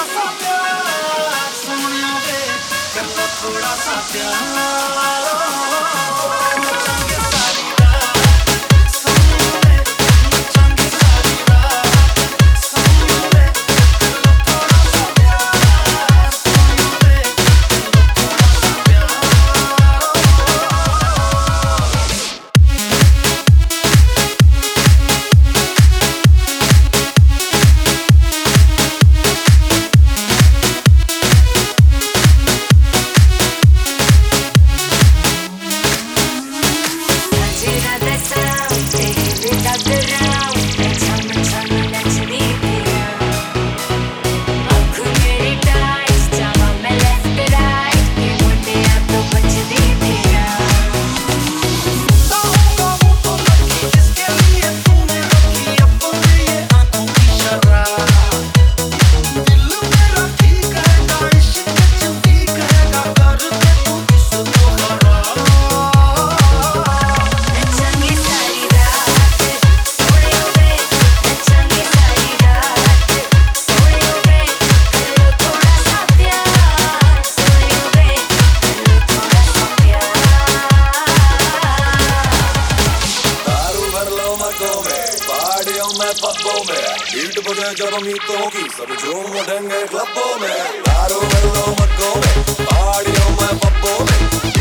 सा प्यार सोनिया वे कर लो थोड़ा सा प्यार नचांगे सारी रात सोनिया वे नचांगे सारी रात सोनिया वे कर लो थोड़ा सा प्यार सोनिया वे कर लो पब्बों में बीट बजे जब मीतों की सब झूम उठेंगे क्लबों में दारू में लो मटकों में पहाड़ियों में पब्बों में